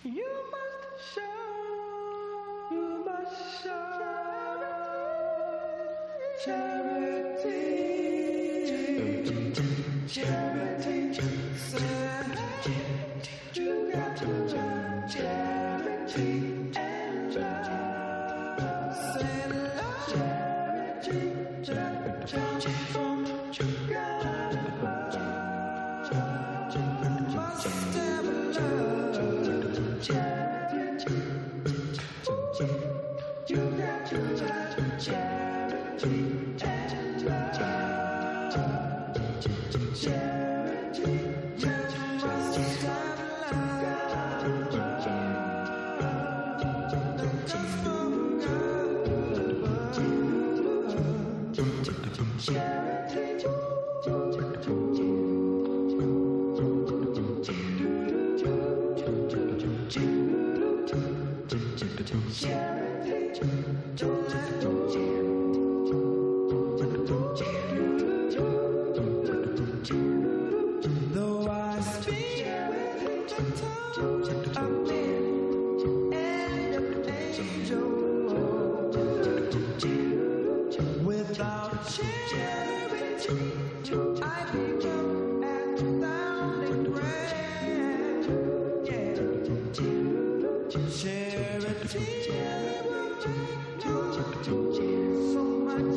You must show charity, charity, you got to learn charity and love. Say love, charity, from you got must have love, charity. You got to learn charity and love. Charity, you must have love that comes from God. Charity, though I speak with the tongue of men and of angels, without charity I become as sounding brass. Yeah, charity will make no so much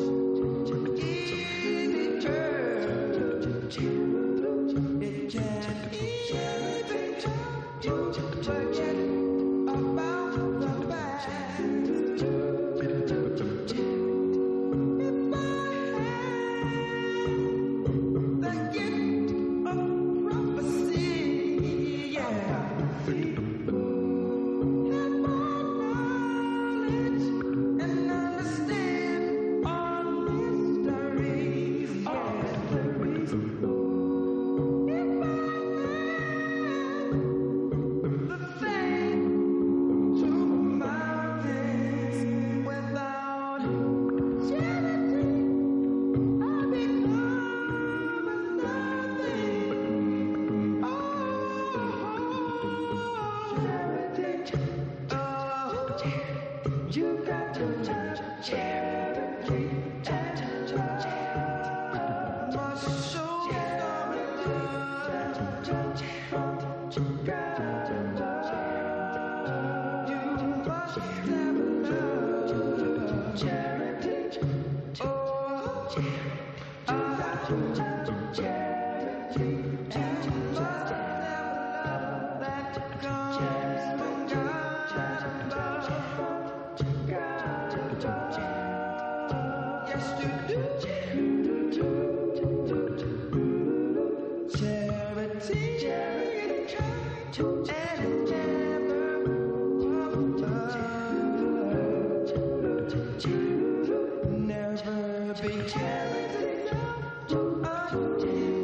easy turn. It can't even forget about the past. If I had the gift of prophecy, yeah, have more knowledge and understand all mysteries, yeah. The thing to mountains without charity, I become as nothing. Oh, charity, oh, you got to learn charity and love. Must show some love from God. You must have love, charity. Oh, I got to learn charity and must have love that comes from God. Yes, you do. Charity, and never never be charity.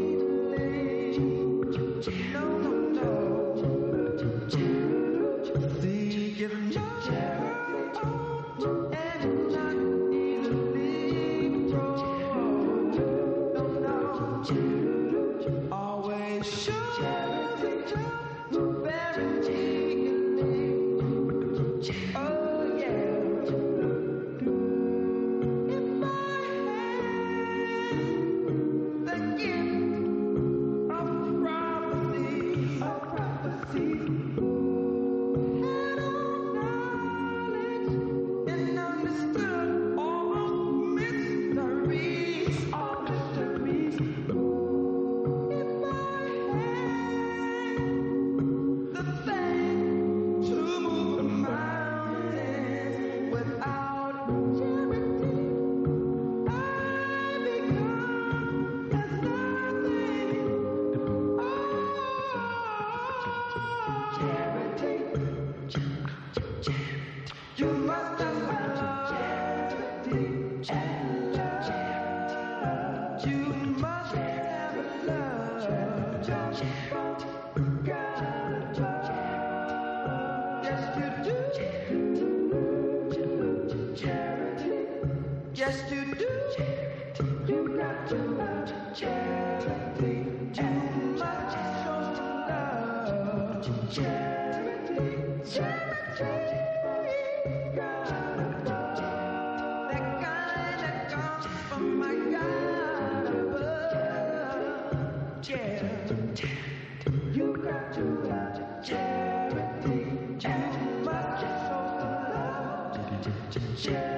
Charity, you must show love.